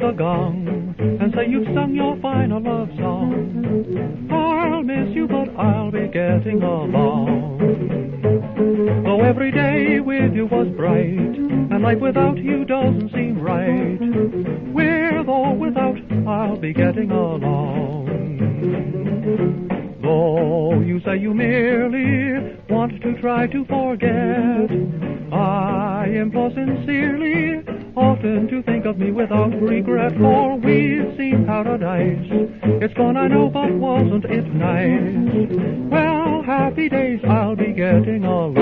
the gong and say you've sung your final love song. I'll miss you, but I'll be getting along. Though every day with you was bright, and life without you doesn't seem right, with or without, I'll be getting along. Though you say you merely want to try to forget, I implore sincerely often to think of me without regret, for we've seen paradise. It's gone, I know, but wasn't it nice? Well, happy days, I'll be getting along.